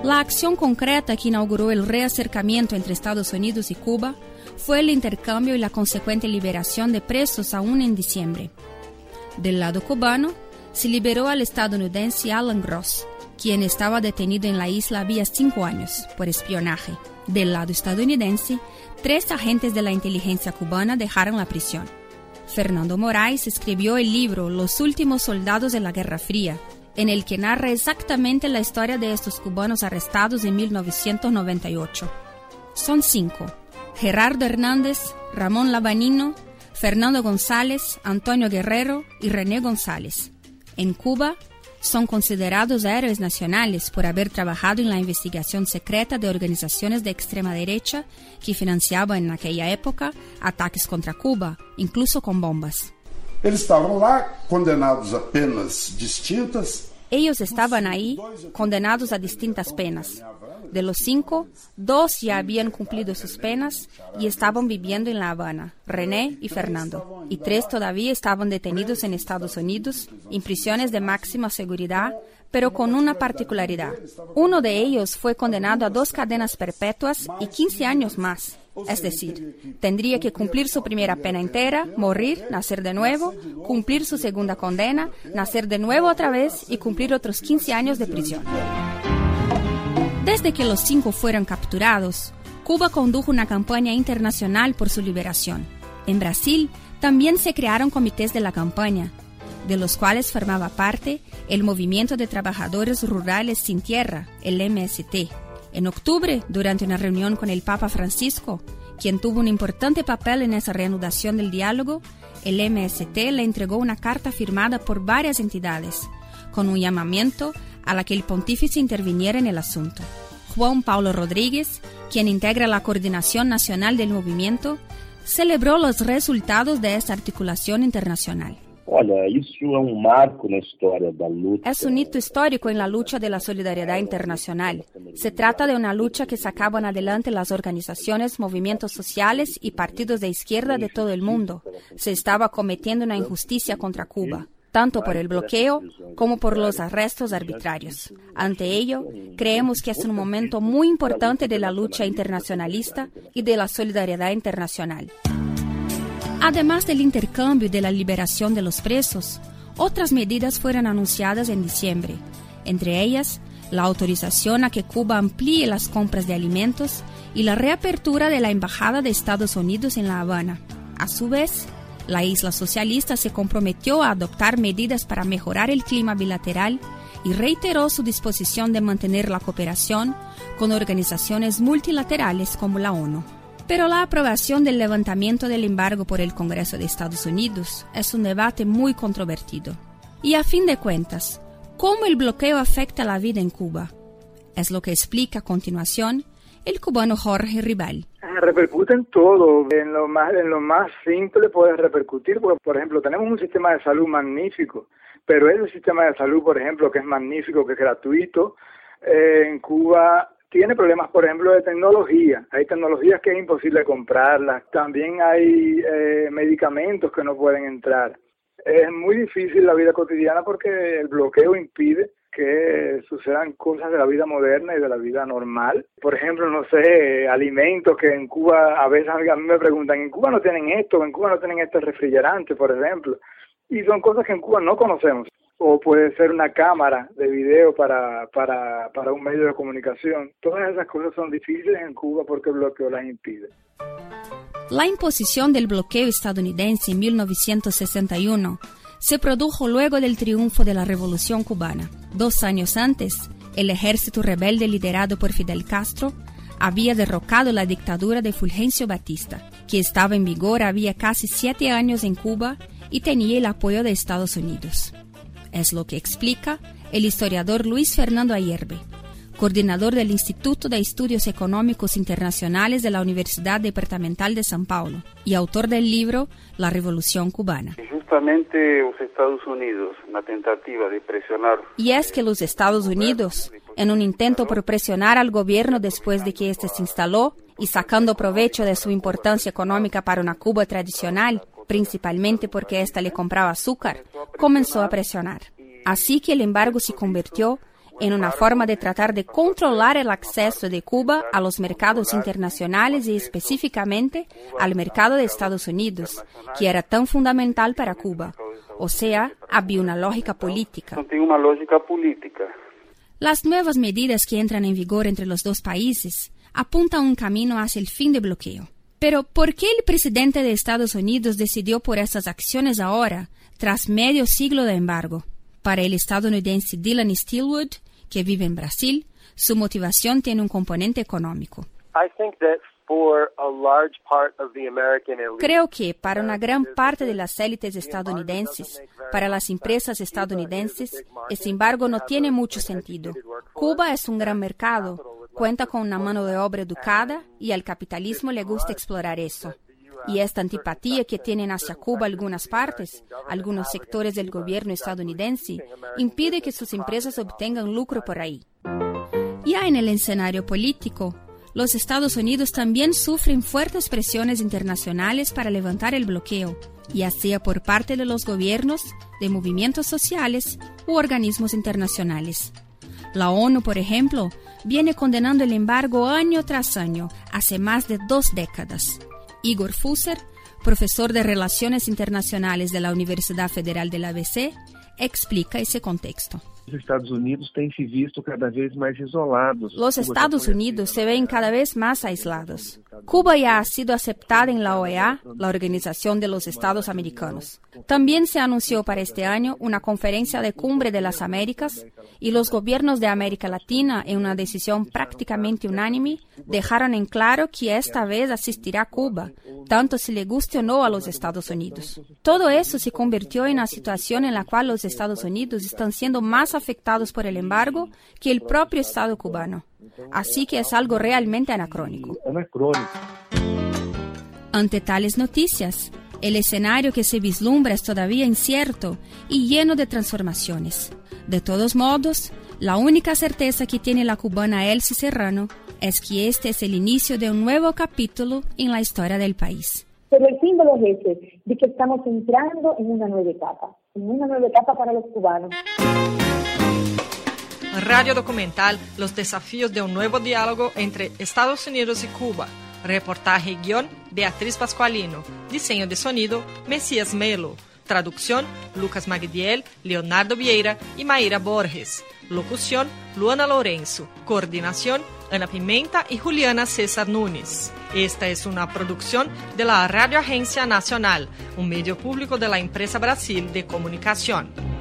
La acción concreta que inauguró el reacercamiento entre Estados Unidos y Cuba fue el intercambio y la consecuente liberación de presos aún en diciembre. Del lado cubano, se liberó al estadounidense Alan Gross, quien estaba detenido en la isla había 5 años por espionaje. Del lado estadounidense, 3 agentes de la inteligencia cubana dejaron la prisión. Fernando Moraes escribió el libro Los últimos soldados de la Guerra Fría, en el que narra exactamente la historia de estos cubanos arrestados en 1998. Son 5: Gerardo Hernández, Ramón Labanino, Fernando González, Antonio Guerrero y René González. En Cuba, son considerados héroes nacionales por haber trabajado en la investigación secreta de organizaciones de extrema derecha que financiaban en aquella época ataques contra Cuba, incluso con bombas. Eles estavam lá condenados a penas distintas. Ellos estaban ahí, condenados a distintas penas. De los 5, 2 ya habían cumplido sus penas y estaban viviendo en La Habana, René y Fernando. Y 3 todavía estaban detenidos en Estados Unidos, en prisiones de máxima seguridad, pero con una particularidad. Uno de ellos fue condenado a 2 cadenas perpetuas y 15 años más. Es decir, tendría que cumplir su primera pena entera, morir, nacer de nuevo, cumplir su segunda condena, nacer de nuevo otra vez y cumplir otros 15 años de prisión. Desde que los 5 fueron capturados, Cuba condujo una campaña internacional por su liberación. En Brasil también se crearon comités de la campaña, de los cuales formaba parte el Movimiento de Trabajadores Rurales Sin Tierra, el MST. En octubre, durante una reunión con el Papa Francisco, quien tuvo un importante papel en esa reanudación del diálogo, el MST le entregó una carta firmada por varias entidades, con un llamamiento a la que el pontífice interviniera en el asunto. Juan Paulo Rodríguez, quien integra la Coordinación Nacional del Movimiento, celebró los resultados de esta articulación internacional. Olha, isso é marco na história da luta. Es un hito histórico en la lucha de la solidaridad internacional. Se trata de una lucha que sacaban adelante las organizaciones, movimientos sociales y partidos de izquierda de todo el mundo. Se estaba cometiendo una injusticia contra Cuba, tanto por el bloqueo como por los arrestos arbitrarios. Ante ello, creemos que es un momento muy importante de la lucha internacionalista y de la solidaridad internacional. Además del intercambio y de la liberación de los presos, otras medidas fueron anunciadas en diciembre, entre ellas la autorización a que Cuba amplíe las compras de alimentos y la reapertura de la Embajada de Estados Unidos en La Habana. A su vez, la isla socialista se comprometió a adoptar medidas para mejorar el clima bilateral y reiteró su disposición de mantener la cooperación con organizaciones multilaterales como la ONU. Pero la aprobación del levantamiento del embargo por el Congreso de Estados Unidos es un debate muy controvertido. Y a fin de cuentas, ¿cómo el bloqueo afecta la vida en Cuba? Es lo que explica a continuación el cubano Jorge Rival. Repercute en todo, en lo más simple puede repercutir, porque por ejemplo tenemos un sistema de salud magnífico, pero ese sistema de salud, por ejemplo, que es magnífico, que es gratuito, en Cuba tiene problemas, por ejemplo, de tecnología. Hay tecnologías que es imposible comprarlas. También hay medicamentos que no pueden entrar. Es muy difícil la vida cotidiana porque el bloqueo impide que sucedan cosas de la vida moderna y de la vida normal. Por ejemplo, no sé, alimentos que en Cuba, a veces a mí me preguntan, ¿en Cuba no tienen esto? ¿En Cuba no tienen este refrigerante, por ejemplo? Y son cosas que en Cuba no conocemos. O puede ser una cámara de video para un medio de comunicación. Todas esas cosas son difíciles en Cuba porque el bloqueo las impide. La imposición del bloqueo estadounidense en 1961 se produjo luego del triunfo de la Revolución Cubana. 2 años antes, el ejército rebelde liderado por Fidel Castro había derrocado la dictadura de Fulgencio Batista, que estaba en vigor había casi 7 años en Cuba y tenía el apoyo de Estados Unidos. Es lo que explica el historiador Luis Fernando Ayerbe, coordinador del Instituto de Estudios Económicos Internacionales de la Universidad Departamental de São Paulo y autor del libro La Revolución Cubana. Justamente los Estados Unidos, una tentativa de presionar. Y es que los Estados Unidos, en un intento por presionar al gobierno después de que éste se instaló y sacando provecho de su importancia económica para una Cuba tradicional, principalmente porque ésta le compraba azúcar, comenzó a presionar. Así que el embargo se convirtió en una forma de tratar de controlar el acceso de Cuba a los mercados internacionales y específicamente al mercado de Estados Unidos, que era tan fundamental para Cuba. O sea, había una lógica política. Tem uma lógica política. Las nuevas medidas que entran en vigor entre los dos países apuntan un camino hacia el fin del bloqueo. Pero, ¿por qué el presidente de Estados Unidos decidió por estas acciones ahora, tras medio siglo de embargo? Para el estadounidense Dylan Steelwood, que vive en Brasil, su motivación tiene un componente económico. Creo que para una gran parte de las élites estadounidenses, para las empresas estadounidenses, este embargo no tiene mucho sentido. Cuba es un gran mercado, cuenta con una mano de obra educada y al capitalismo le gusta explorar eso. Y esta antipatía que tienen hacia Cuba algunas partes, algunos sectores del gobierno estadounidense, impide que sus empresas obtengan lucro por ahí. Ya en el escenario político, los Estados Unidos también sufren fuertes presiones internacionales para levantar el bloqueo, ya sea por parte de los gobiernos, de movimientos sociales u organismos internacionales. La ONU, por ejemplo, viene condenando el embargo año tras año, hace más de 2 décadas. Igor Fusser, profesor de Relaciones Internacionales de la Universidad Federal del ABC, explica ese contexto. Los Estados Unidos têm se visto cada vez más isolados. Los Estados Unidos se ven cada vez más aislados. Cuba ya ha sido aceptada en la OEA, la Organización de los Estados Americanos. También se anunció para este año una conferencia de cumbre de las Américas y los gobiernos de América Latina, en una decisión prácticamente unánime, dejaron en claro que esta vez asistirá Cuba, tanto si le guste o no a los Estados Unidos. Todo eso se convirtió en una situación en la cual los Estados Unidos están siendo más afectados por el embargo que el propio Estado cubano. Así que es algo realmente anacrónico. Ante tales noticias, el escenario que se vislumbra es todavía incierto y lleno de transformaciones. De todos modos, la única certeza que tiene la cubana Elsie Serrano es que este es el inicio de un nuevo capítulo en la historia del país. Pero el símbolo es ese, de que estamos entrando en una nueva etapa para los cubanos. Radio documental Los desafíos de un nuevo diálogo entre Estados Unidos y Cuba. Reportaje y guión Beatriz Pascualino. Diseño de sonido Messias Melo. Traducción Lucas Magdiel, Leonardo Vieira y Mayra Borges. Locución Luana Lourenço. Coordinación Ana Pimenta y Juliana César Núñez. Esta es una producción de la Radio Agencia Nacional, un medio público de la empresa Brasil de Comunicación.